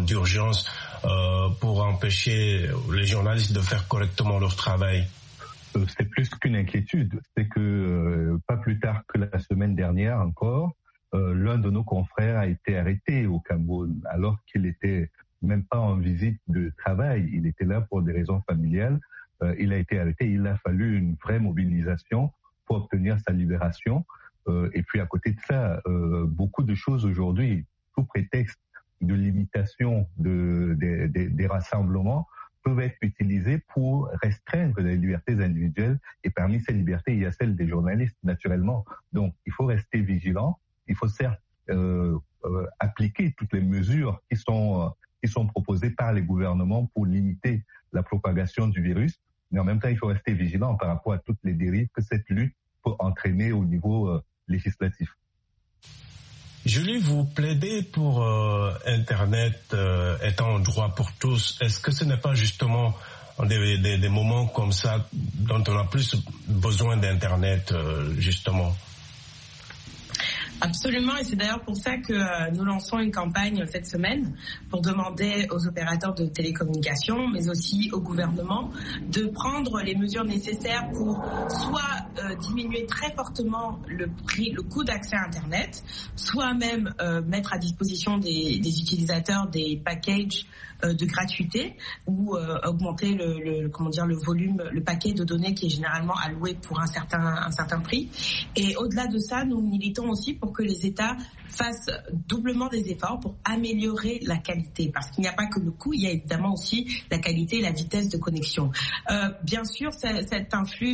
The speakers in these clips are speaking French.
d'urgence pour empêcher les journalistes de faire correctement leur travail? C'est plus qu'une inquiétude. C'est que pas plus tard que la semaine dernière encore, l'un de nos confrères a été arrêté au Cameroun alors qu'il était même pas en visite de travail. Il était là pour des raisons familiales. Il a été arrêté. Il a fallu une vraie mobilisation pour obtenir sa libération. Et puis à côté de ça, beaucoup de choses aujourd'hui, sous prétexte de limitation des rassemblements, peuvent être utilisées pour restreindre les libertés individuelles. Et parmi ces libertés, il y a celle des journalistes, naturellement. Donc, il faut rester vigilant. Il faut certes appliquer toutes les mesures qui sont proposées par les gouvernements pour limiter la propagation du virus. Mais en même temps, il faut rester vigilant par rapport à toutes les dérives que cette lutte peut entraîner au niveau législatif. Julie, vous plaidez pour Internet étant un droit pour tous. Est-ce que ce n'est pas justement des moments comme ça dont on a plus besoin d'Internet, justement? Absolument, et c'est d'ailleurs pour ça que nous lançons une campagne cette semaine pour demander aux opérateurs de télécommunications, mais aussi au gouvernement, de prendre les mesures nécessaires pour soit diminuer très fortement le coût d'accès à Internet, soit même mettre à disposition des utilisateurs des packages de gratuité ou augmenter le volume, le paquet de données qui est généralement alloué pour un certain prix. Et au-delà de ça, nous militons aussi pour que les États fassent doublement des efforts pour améliorer la qualité, parce qu'il n'y a pas que le coût, il y a évidemment aussi la qualité et la vitesse de connexion. Bien sûr, cette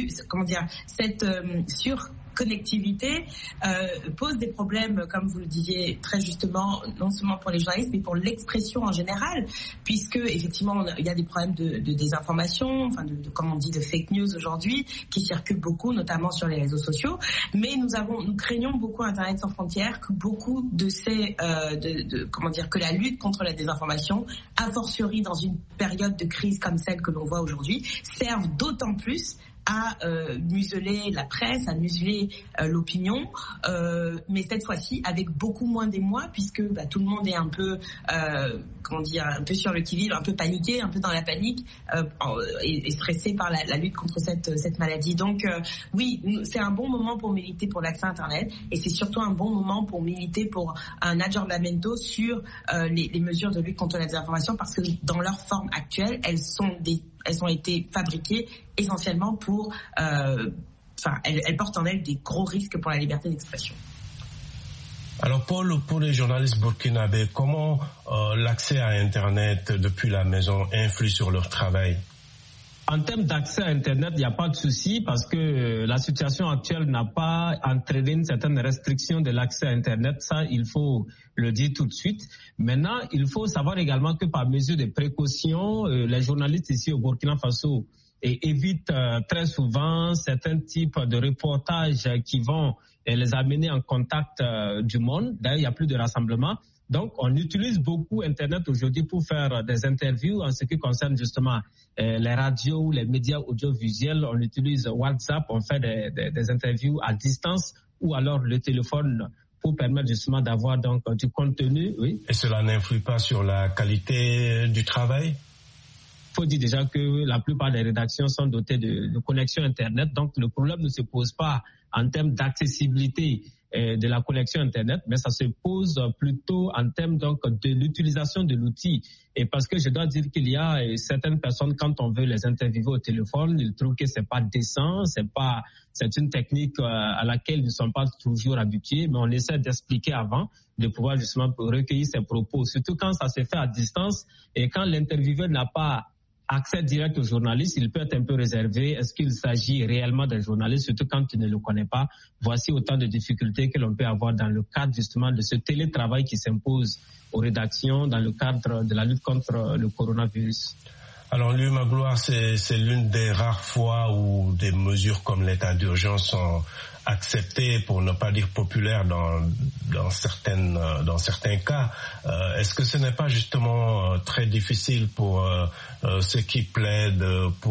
surconnectivité pose des problèmes, comme vous le disiez très justement, non seulement pour les journalistes, mais pour l'expression en général, puisque effectivement il y a des problèmes de désinformation, comme on dit, de fake news aujourd'hui, qui circulent beaucoup, notamment sur les réseaux sociaux. Mais nous craignons beaucoup Internet sans frontières, que beaucoup de ces que la lutte contre la désinformation, a fortiori dans une période de crise comme celle que l'on voit aujourd'hui, serve d'autant plus à museler la presse, à museler l'opinion, mais cette fois-ci avec beaucoup moins d'émoi, puisque tout le monde est un peu, un peu sur le qui-vive, un peu paniqué, un peu dans la panique, et stressé par la lutte contre cette maladie. Donc oui, c'est un bon moment pour militer pour l'accès à Internet, et c'est surtout un bon moment pour militer pour un aggiornamento sur les mesures de lutte contre la désinformation, parce que dans leur forme actuelle, elles ont été fabriquées essentiellement pour... elles portent en elles des gros risques pour la liberté d'expression. Alors Paul, pour les journalistes burkinabés, comment l'accès à Internet depuis la maison influe sur leur travail? En termes d'accès à Internet, il n'y a pas de souci parce que la situation actuelle n'a pas entraîné une certaine restriction de l'accès à Internet. Ça, il faut le dire tout de suite. Maintenant, il faut savoir également que par mesure de précaution, les journalistes ici au Burkina Faso évitent très souvent certains types de reportages qui vont les amener en contact du monde. D'ailleurs, il n'y a plus de rassemblement. Donc, on utilise beaucoup Internet aujourd'hui pour faire des interviews en ce qui concerne justement les radios, les médias audiovisuels. On utilise WhatsApp, on fait des interviews à distance ou alors le téléphone pour permettre justement d'avoir donc du contenu. Oui. Et cela n'influe pas sur la qualité du travail? Il faut dire déjà que la plupart des rédactions sont dotées de connexion Internet. Donc, le problème ne se pose pas en termes d'accessibilité de la connexion Internet, mais ça se pose plutôt en termes donc de l'utilisation de l'outil. Et parce que je dois dire qu'il y a certaines personnes, quand on veut les interviewer au téléphone, ils trouvent que c'est pas décent, c'est une technique à laquelle ils ne sont pas toujours habitués, mais on essaie d'expliquer avant, de pouvoir justement recueillir ces propos, surtout quand ça se fait à distance et quand l'intervieweur n'a pas accès direct aux journalistes, il peut être un peu réservé. Est-ce qu'il s'agit réellement d'un journaliste, surtout quand tu ne le connais pas? Voici autant de difficultés que l'on peut avoir dans le cadre justement de ce télétravail qui s'impose aux rédactions dans le cadre de la lutte contre le coronavirus. Alors, Louis Magloire, c'est l'une des rares fois où des mesures comme l'état d'urgence sont acceptées, pour ne pas dire populaires dans certains cas. Est-ce que ce n'est pas justement très difficile pour ceux qui plaident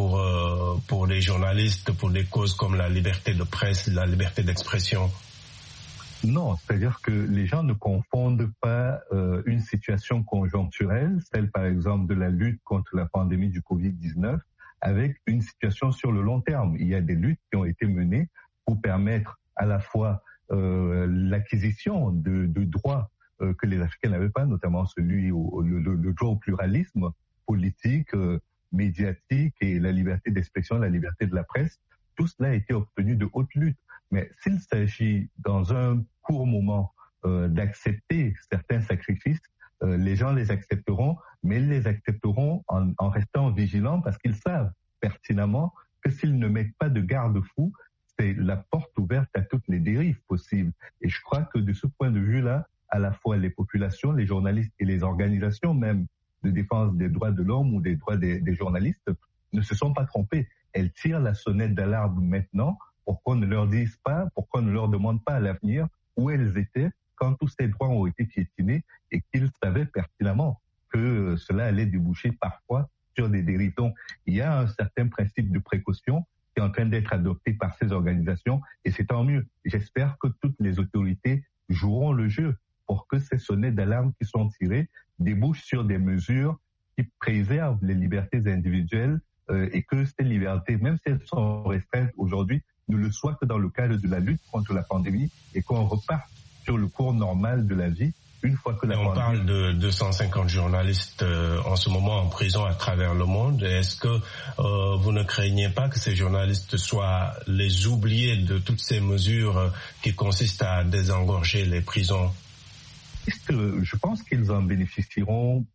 pour les journalistes, pour des causes comme la liberté de presse, la liberté d'expression? Non, c'est-à-dire que les gens ne confondent pas une situation conjoncturelle, celle par exemple de la lutte contre la pandémie du Covid-19, avec une situation sur le long terme. Il y a des luttes qui ont été menées pour permettre à la fois l'acquisition de droits que les Africains n'avaient pas, notamment le droit au pluralisme politique, médiatique et la liberté d'expression, la liberté de la presse. Tout cela a été obtenu de haute lutte. Mais s'il s'agit dans un court moment d'accepter certains sacrifices, les gens les accepteront, mais ils les accepteront en restant vigilants parce qu'ils savent pertinemment que s'ils ne mettent pas de garde-fous, c'est la porte ouverte à toutes les dérives possibles. Et je crois que de ce point de vue-là, à la fois les populations, les journalistes et les organisations même de défense des droits de l'homme ou des droits des journalistes ne se sont pas trompés. Elles tirent la sonnette d'alarme maintenant pour qu'on ne leur dise pas, pour qu'on ne leur demande pas à l'avenir où elles étaient quand tous ces droits ont été piétinés et qu'ils savaient pertinemment que cela allait déboucher parfois sur des dérives. Donc, il y a un certain principe de précaution qui est en train d'être adopté par ces organisations et c'est tant mieux. J'espère que toutes les autorités joueront le jeu pour que ces sonnettes d'alarme qui sont tirées débouchent sur des mesures qui préservent les libertés individuelles et que ces libertés, même si elles sont restreintes aujourd'hui, ne le soient que dans le cadre de la lutte contre la pandémie et qu'on reparte sur le cours normal de la vie une fois que la pandémie... On parle de 250 journalistes en ce moment en prison à travers le monde. Est-ce que vous ne craignez pas que ces journalistes soient les oubliés de toutes ces mesures qui consistent à désengorger les prisons? Je pense qu'ils en bénéficieront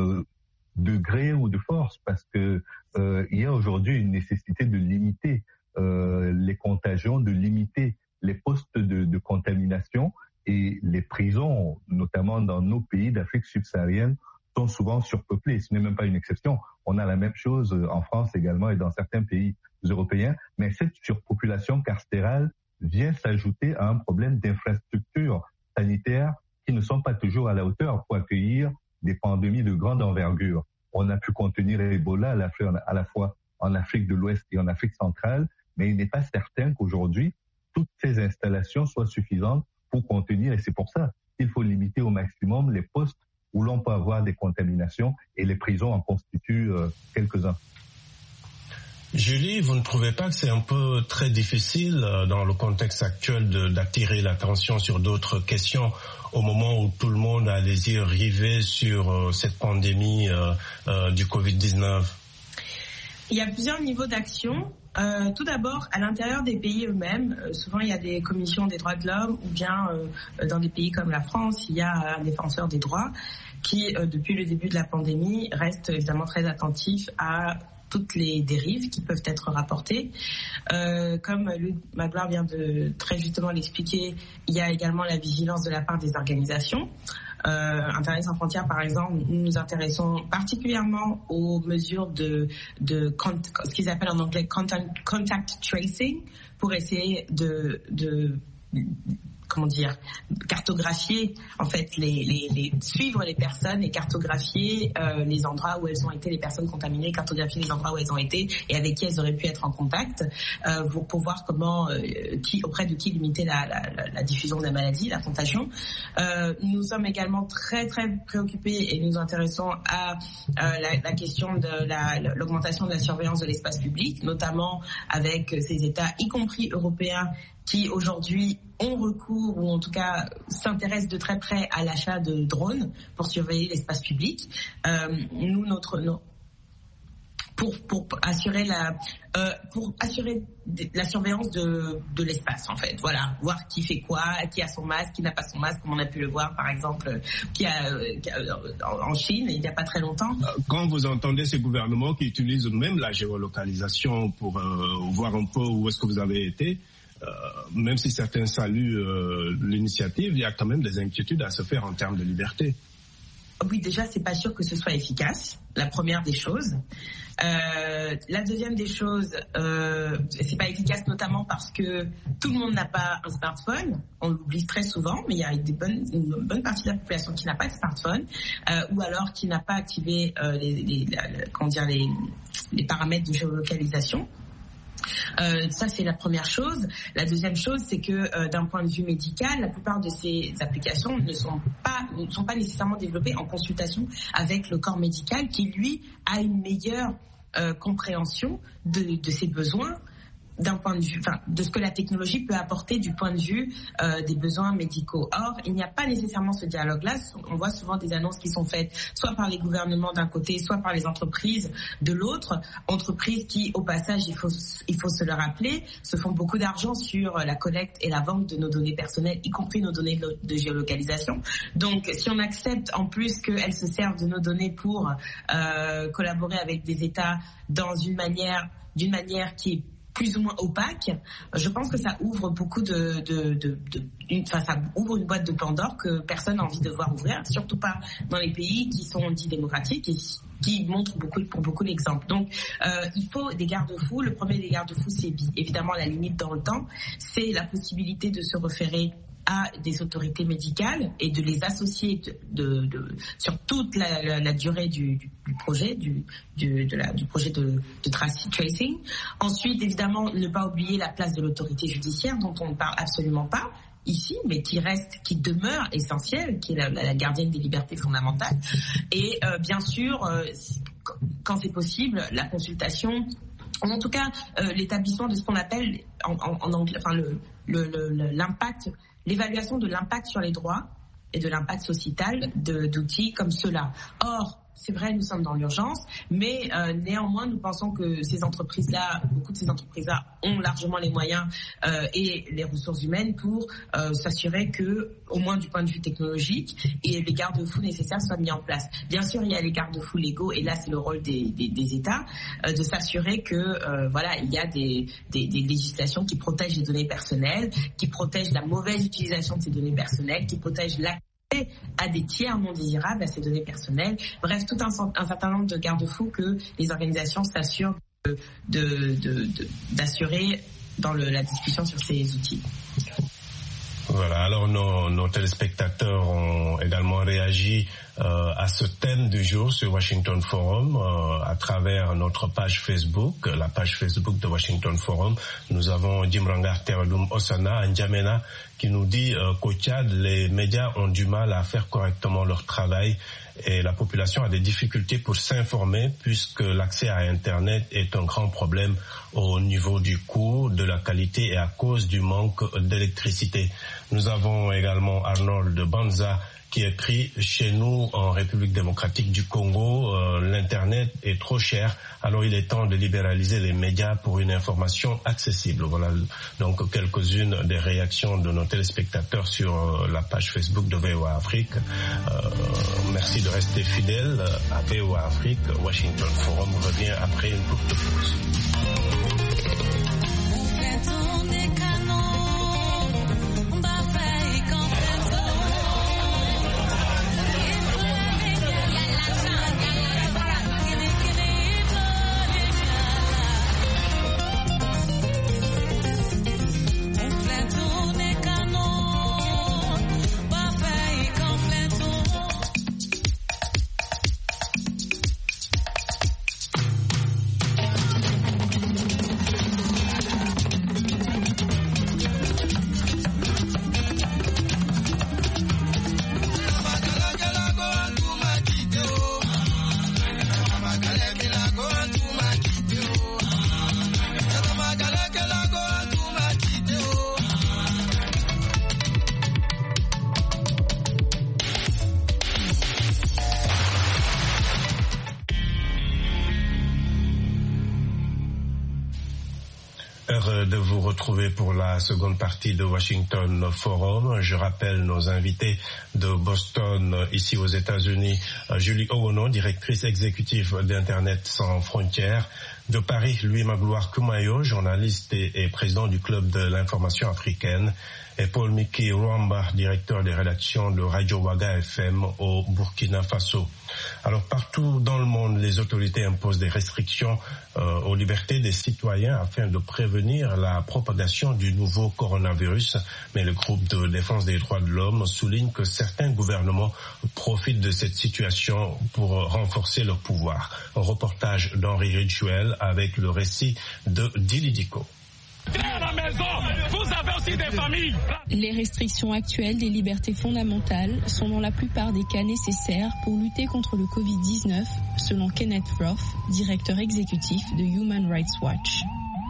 de gré ou de force parce que il y a aujourd'hui une nécessité de limiter les contagions, de limiter les postes de contamination et les prisons, notamment dans nos pays d'Afrique subsaharienne, sont souvent surpeuplées. Ce n'est même pas une exception. On a la même chose en France également et dans certains pays européens, mais cette surpopulation carcérale vient s'ajouter à un problème d'infrastructures sanitaires qui ne sont pas toujours à la hauteur pour accueillir des pandémies de grande envergure. On a pu contenir Ebola à la fois en Afrique de l'Ouest et en Afrique centrale, mais il n'est pas certain qu'aujourd'hui, toutes ces installations soient suffisantes pour contenir, et c'est pour ça qu'il faut limiter au maximum les postes où l'on peut avoir des contaminations, et les prisons en constituent quelques-uns. Julie, vous ne trouvez pas que c'est un peu très difficile dans le contexte actuel d'attirer l'attention sur d'autres questions au moment où tout le monde a les yeux rivés sur cette pandémie du Covid-19? Il y a plusieurs niveaux d'action. Tout d'abord, à l'intérieur des pays eux-mêmes, souvent il y a des commissions des droits de l'homme ou bien dans des pays comme la France, il y a un défenseur des droits qui, depuis le début de la pandémie, reste évidemment très attentif à toutes les dérives qui peuvent être rapportées. Comme Luc Magloire vient de très justement l'expliquer, il y a également la vigilance de la part des organisations. Internet sans frontières, par exemple, nous nous intéressons particulièrement aux mesures de ce qu'ils appellent en anglais contact tracing, pour essayer de cartographier, en fait, suivre les personnes et cartographier les endroits où elles ont été, les personnes contaminées, cartographier les endroits où elles ont été et avec qui elles auraient pu être en contact, pour voir comment, auprès de qui limiter la diffusion de la maladie, la contagion. Nous sommes également très très préoccupés et nous intéressons à la question de l'augmentation de la surveillance de l'espace public, notamment avec ces États, y compris européens, qui aujourd'hui ont recours ou en tout cas s'intéressent de très près à l'achat de drones pour surveiller l'espace public. Pour assurer la surveillance de l'espace, en fait. Voilà, voir qui fait quoi, qui a son masque, qui n'a pas son masque, comme on a pu le voir par exemple en Chine il n'y a pas très longtemps. Quand vous entendez ces gouvernements qui utilisent même la géolocalisation pour voir un peu où est-ce que vous avez été, même si certains saluent l'initiative, il y a quand même des inquiétudes à se faire en termes de liberté. Oui, déjà, c'est pas sûr que ce soit efficace, la première des choses. La deuxième des choses, c'est pas efficace notamment parce que tout le monde n'a pas un smartphone. On l'oublie très souvent, mais il y a une bonne partie de la population qui n'a pas de smartphone, ou alors qui n'a pas activé les paramètres de géolocalisation. Ça, c'est la première chose. La deuxième chose, c'est que d'un point de vue médical, la plupart de ces applications ne sont pas nécessairement développées en consultation avec le corps médical qui, lui, a une meilleure compréhension de ses besoins, d'un point de vue, de ce que la technologie peut apporter du point de vue des besoins médicaux. Or, il n'y a pas nécessairement ce dialogue-là. On voit souvent des annonces qui sont faites soit par les gouvernements d'un côté, soit par les entreprises de l'autre. Entreprises qui, au passage, il faut se le rappeler, se font beaucoup d'argent sur la collecte et la vente de nos données personnelles, y compris nos données de géolocalisation. Donc, si on accepte en plus qu'elles se servent de nos données pour collaborer avec des États d'une manière qui est plus ou moins opaque, je pense que ça ouvre beaucoup ça ouvre une boîte de Pandore que personne n'a envie de voir ouvrir, surtout pas dans les pays qui sont dits démocratiques et qui montrent pour beaucoup l'exemple. Donc, il faut des garde-fous. Le premier des garde-fous, c'est évidemment la limite dans le temps. C'est la possibilité de se référer à des autorités médicales et de les associer sur toute la durée du projet, du projet de tracing. Ensuite, évidemment, ne pas oublier la place de l'autorité judiciaire dont on ne parle absolument pas ici, mais qui demeure essentielle, qui est la gardienne des libertés fondamentales. Et bien sûr, quand c'est possible, la consultation, en tout cas l'établissement de ce qu'on appelle en anglais, l'impact, l'évaluation de l'impact sur les droits et de l'impact sociétal d'outils comme ceux-là. Or, c'est vrai, nous sommes dans l'urgence, mais néanmoins, nous pensons que beaucoup de ces entreprises-là ont largement les moyens et les ressources humaines pour s'assurer que, au moins du point de vue technologique, et les garde-fous nécessaires soient mis en place. Bien sûr, il y a les garde-fous légaux, et là, c'est le rôle des États de s'assurer que, il y a des législations qui protègent les données personnelles, qui protègent la mauvaise utilisation de ces données personnelles, qui protègent à des tiers non désirables à ces données personnelles. Bref, tout un certain nombre de garde-fous que les organisations s'assurent d'assurer dans la discussion sur ces outils. Voilà, alors nos téléspectateurs ont également réagi à ce thème du jour sur Washington Forum à travers notre page Facebook, la page Facebook de Washington Forum. Nous avons Jimrangar Terelum Osana N'Djamena qui nous dit qu'au Tchad, les médias ont du mal à faire correctement leur travail et la population a des difficultés pour s'informer puisque l'accès à Internet est un grand problème au niveau du coût, de la qualité et à cause du manque d'électricité. Nous avons également Arnold Banza qui écrit « Chez nous, en République démocratique du Congo, l'Internet est trop cher, alors il est temps de libéraliser les médias pour une information accessible. » Voilà donc quelques-unes des réactions de nos téléspectateurs sur la page Facebook de VOA Afrique. Merci de rester fidèles à VOA Afrique. Washington Forum revient après une courte pause. De vous retrouver pour la seconde partie de Washington Forum. Je rappelle nos invités de Boston, ici aux États-Unis, Julie Owono, directrice exécutive d'Internet sans frontières. De Paris, Louis Magloire Kumayo, journaliste et président du Club de l'information africaine. Et Paul Miki Rwamba, directeur des rédactions de Radio Waga FM au Burkina Faso. Alors partout Partout dans le monde, les autorités imposent des restrictions aux libertés des citoyens afin de prévenir la propagation du nouveau coronavirus. Mais le groupe de défense des droits de l'homme souligne que certains gouvernements profitent de cette situation pour renforcer leur pouvoir. Un reportage d'Henri Ridgewell avec le récit de Dili Diko. Les restrictions actuelles des libertés fondamentales sont dans la plupart des cas nécessaires pour lutter contre le Covid-19, selon Kenneth Roth, directeur exécutif de Human Rights Watch.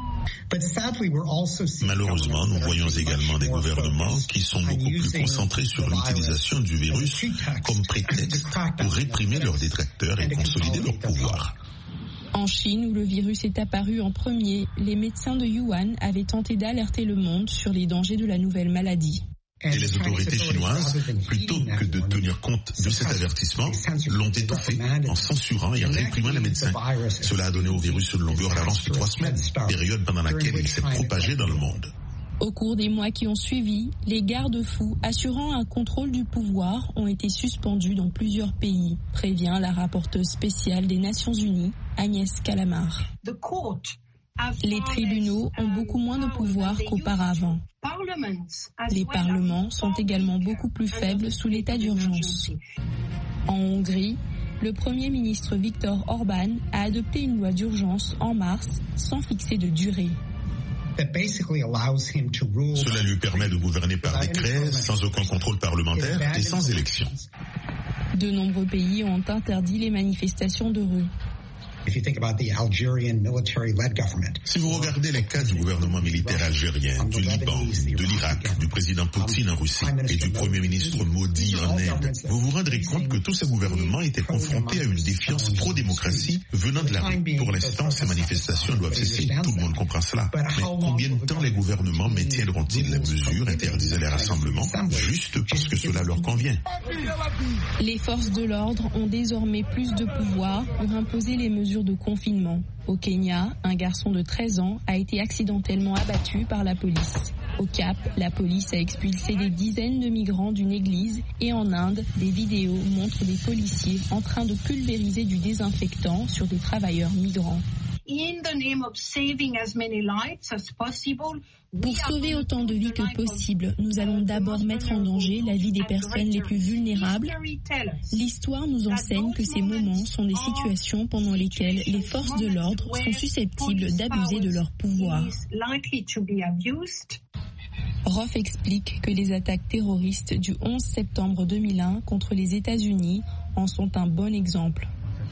Malheureusement, nous voyons également des gouvernements qui sont beaucoup plus concentrés sur l'utilisation du virus comme prétexte pour réprimer leurs détracteurs et consolider leur pouvoir. En Chine, où le virus est apparu en premier, les médecins de Wuhan avaient tenté d'alerter le monde sur les dangers de la nouvelle maladie. Et les autorités chinoises, plutôt que de tenir compte de cet avertissement, l'ont étouffé en censurant et en réprimant les médecins. Cela a donné au virus une longueur d'avance de 3 semaines, période pendant laquelle il s'est propagé dans le monde. Au cours des mois qui ont suivi, les garde-fous assurant un contrôle du pouvoir ont été suspendus dans plusieurs pays, prévient la rapporteuse spéciale des Nations Unies, Agnès Calamard. Les tribunaux ont beaucoup moins de pouvoir qu'auparavant. Les parlements sont également beaucoup plus faibles sous l'état d'urgence. En Hongrie, le Premier ministre Viktor Orban a adopté une loi d'urgence en mars sans fixer de durée. Cela lui permet de gouverner par décret, sans aucun contrôle parlementaire et sans élection. De nombreux pays ont interdit les manifestations de rue. Si vous regardez les cas du gouvernement militaire algérien, du Liban, de l'Irak, du président Poutine en Russie et du premier ministre Modi en Inde, vous vous rendrez compte que tous ces gouvernements étaient confrontés à une défiance pro-démocratie venant de la rue. Pour l'instant, ces manifestations doivent cesser. Tout le monde comprend cela. Mais combien de temps les gouvernements maintiendront-ils les mesures interdisant les rassemblements juste parce que cela leur convient? Les forces de l'ordre ont désormais plus de pouvoir pour imposer les mesures de confinement. Au Kenya, un garçon de 13 ans a été accidentellement abattu par la police. Au Cap, la police a expulsé des dizaines de migrants d'une église et en Inde, des vidéos montrent des policiers en train de pulvériser du désinfectant sur des travailleurs migrants. Pour sauver autant de vies que possible, nous allons d'abord mettre en danger la vie des personnes les plus vulnérables. L'histoire nous enseigne que ces moments sont des situations pendant lesquelles les forces de l'ordre sont susceptibles d'abuser de leur pouvoir. Roth explique que les attaques terroristes du 11 septembre 2001 contre les États-Unis en sont un bon exemple.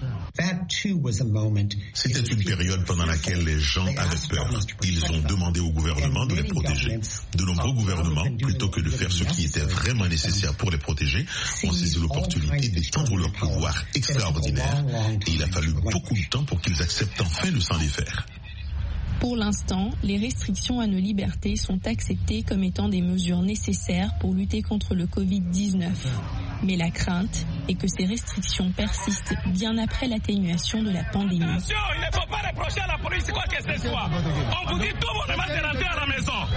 C'était une période pendant laquelle les gens avaient peur. Ils ont demandé au gouvernement de les protéger. De nombreux gouvernements, plutôt que de faire ce qui était vraiment nécessaire pour les protéger, ont saisi l'opportunité d'étendre leur pouvoir extraordinaire. Et il a fallu beaucoup de temps pour qu'ils acceptent enfin de s'en défaire. Pour l'instant, les restrictions à nos libertés sont acceptées comme étant des mesures nécessaires pour lutter contre le Covid-19. Mais la crainte est que ces restrictions persistent bien après l'atténuation de la pandémie. Attention, il ne faut pas reprocher à la police quoi que ce soit. On vous dit tout bonnement de rentrer à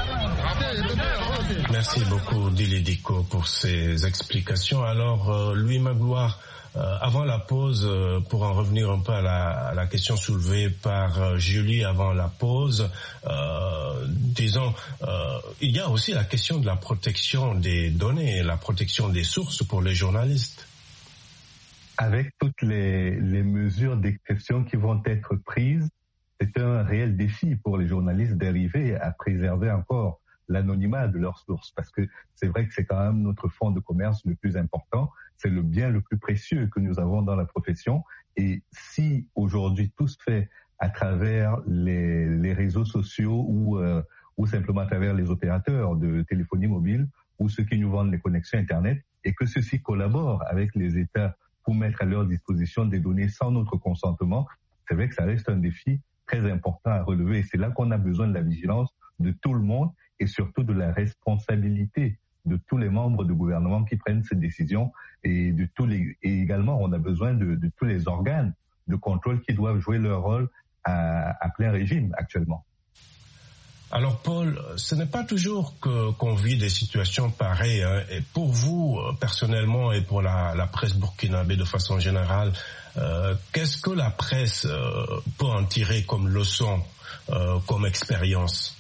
la maison. Merci beaucoup Dili Diko pour ces explications. Alors, Louis Magloire, avant la pause, pour en revenir un peu à la question soulevée par Julie avant la pause, disons, il y a aussi la question de la protection des données, la protection des sources pour les journalistes. Avec toutes les mesures d'exception qui vont être prises, c'est un réel défi pour les journalistes d'arriver à préserver encore l'anonymat de leurs sources, parce que c'est vrai que c'est quand même notre fonds de commerce le plus important, c'est le bien le plus précieux que nous avons dans la profession, et si aujourd'hui tout se fait à travers les réseaux sociaux ou simplement à travers les opérateurs de téléphonie mobile ou ceux qui nous vendent les connexions Internet, et que ceux-ci collaborent avec les États pour mettre à leur disposition des données sans notre consentement, c'est vrai que ça reste un défi très important à relever, et c'est là qu'on a besoin de la vigilance de tout le monde et surtout de la responsabilité de tous les membres du gouvernement qui prennent ces décisions et également on a besoin de tous les organes de contrôle qui doivent jouer leur rôle à plein régime actuellement. Alors Paul, ce n'est pas toujours qu'on vit des situations pareilles. Hein. Et pour vous, personnellement, et pour la presse burkinabé de façon générale, qu'est-ce que la presse peut en tirer comme leçon, comme expérience?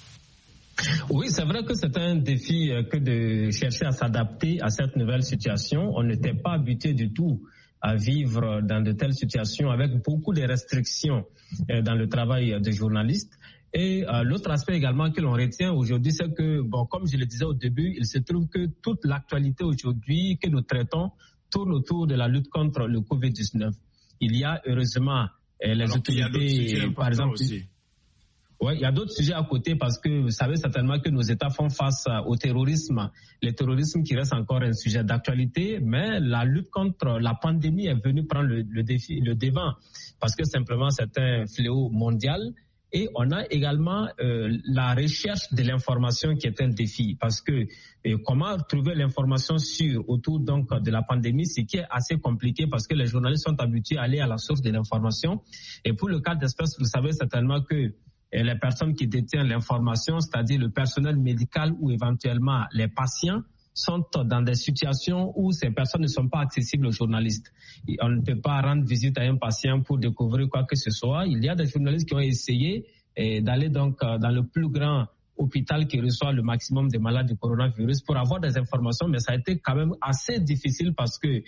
Oui, c'est vrai que c'est un défi que de chercher à s'adapter à cette nouvelle situation. On n'était pas habitué du tout à vivre dans de telles situations avec beaucoup de restrictions dans le travail des journalistes. Et l'autre aspect également que l'on retient aujourd'hui, c'est que, bon, comme je le disais au début, il se trouve que toute l'actualité aujourd'hui que nous traitons tourne autour de la lutte contre le Covid-19. Il y a heureusement les autorités, par exemple. Aussi. Oui, il y a d'autres sujets à côté parce que vous savez certainement que nos États font face au terrorisme. Le terrorisme qui reste encore un sujet d'actualité, mais la lutte contre la pandémie est venue prendre le devant parce que simplement c'est un fléau mondial. Et on a également la recherche de l'information qui est un défi parce que comment trouver l'information sûre autour donc de la pandémie, c'est qui est assez compliqué parce que les journalistes sont habitués à aller à la source de l'information. Et pour le cas d'espèce, vous savez certainement que les personnes qui détiennent l'information, c'est-à-dire le personnel médical ou éventuellement les patients, sont dans des situations où ces personnes ne sont pas accessibles aux journalistes. Et on ne peut pas rendre visite à un patient pour découvrir quoi que ce soit. Il y a des journalistes qui ont essayé d'aller donc dans le plus grand hôpital qui reçoit le maximum de malades du coronavirus pour avoir des informations, mais ça a été quand même assez difficile parce que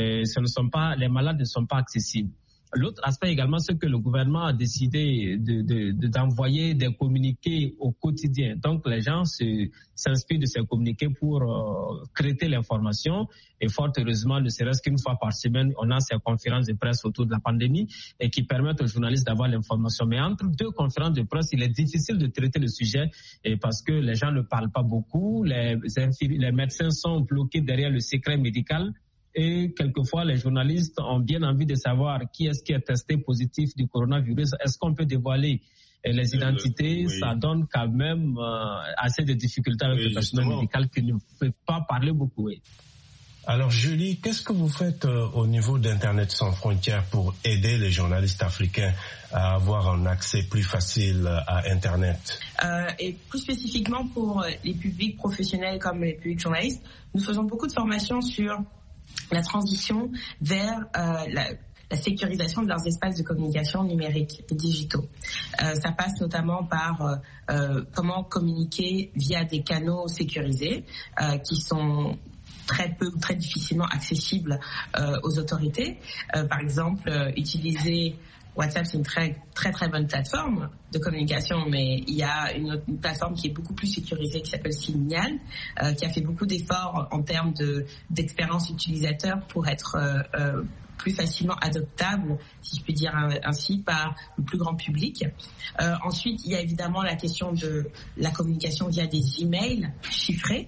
les malades ne sont pas accessibles. L'autre aspect également, c'est que le gouvernement a décidé d'envoyer des communiqués au quotidien. Donc, les gens s'inspirent de ces communiqués pour traiter l'information. Et fort heureusement, ne serait-ce qu'une fois par semaine, on a ces conférences de presse autour de la pandémie et qui permettent aux journalistes d'avoir l'information. Mais entre deux conférences de presse, il est difficile de traiter le sujet parce que les gens ne parlent pas beaucoup. Les médecins sont bloqués derrière le secret médical. Et quelquefois, les journalistes ont bien envie de savoir qui est-ce qui est testé positif du coronavirus. Est-ce qu'on peut dévoiler les identités? Oui. Ça donne quand même assez de difficultés avec le personnel médical qui ne peut pas parler beaucoup. Oui. Alors Julie, qu'est-ce que vous faites au niveau d'Internet sans frontières pour aider les journalistes africains à avoir un accès plus facile à Internet? Et plus spécifiquement pour les publics professionnels comme les publics journalistes, nous faisons beaucoup de formations sur la transition vers la sécurisation de leurs espaces de communication numériques et digitaux. Ça passe notamment par comment communiquer via des canaux sécurisés qui sont très difficilement accessibles aux autorités. Par exemple, utiliser WhatsApp, c'est une très bonne plateforme de communication, mais il y a une plateforme qui est beaucoup plus sécurisée qui s'appelle Signal, qui a fait beaucoup d'efforts en termes d'expérience utilisateur pour être plus facilement adoptable, si je puis dire ainsi, par le plus grand public. Ensuite, il y a évidemment la question de la communication via des emails chiffrés.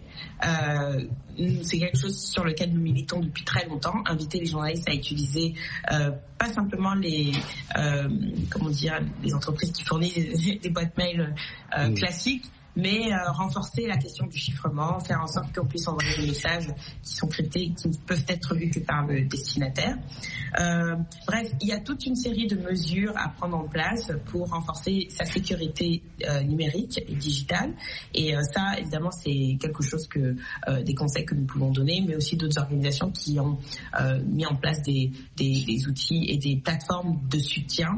C'est quelque chose sur lequel nous militons depuis très longtemps. Inviter les journalistes à utiliser pas simplement les entreprises qui fournissent des boîtes mail classiques, mais renforcer la question du chiffrement, faire en sorte qu'on puisse envoyer des messages qui sont cryptés et qui ne peuvent être lus que par le destinataire. Bref, il y a toute une série de mesures à prendre en place pour renforcer sa sécurité numérique et digitale. Et ça, évidemment, c'est quelque chose que des conseils que nous pouvons donner, mais aussi d'autres organisations qui ont mis en place des outils et des plateformes de soutien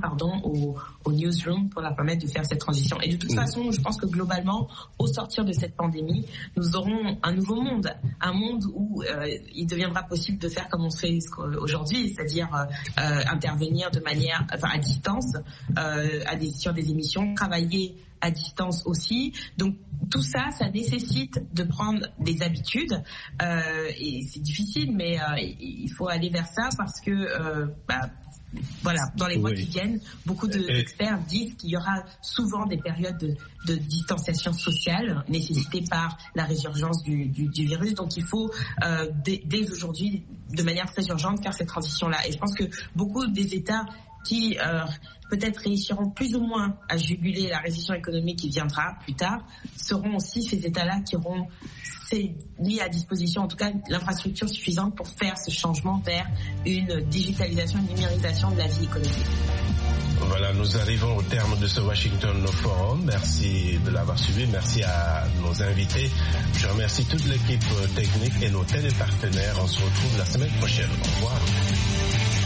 aux newsrooms pour leur permettre de faire cette transition. Et de toute façon, je pense que globalement, au sortir de cette pandémie, nous aurons un nouveau monde, un monde où il deviendra possible de faire comme on fait aujourd'hui, c'est-à-dire intervenir de manière, à distance, sur des émissions, travailler à distance aussi. Donc tout ça, ça nécessite de prendre des habitudes et c'est difficile, mais il faut aller vers ça parce que dans les mois qui viennent, beaucoup d'experts disent qu'il y aura souvent des périodes de distanciation sociale nécessitées par la résurgence du virus. Donc il faut dès aujourd'hui, de manière très urgente, faire cette transition-là. Et je pense que beaucoup des États qui peut-être réussiront plus ou moins à juguler la récession économique qui viendra plus tard, seront aussi ces États-là qui auront mis à disposition, en tout cas, l'infrastructure suffisante pour faire ce changement vers une digitalisation, une numérisation de la vie économique. Voilà, nous arrivons au terme de ce Washington Forum. Merci de l'avoir suivi. Merci à nos invités. Je remercie toute l'équipe technique et nos télépartenaires. On se retrouve la semaine prochaine. Au revoir.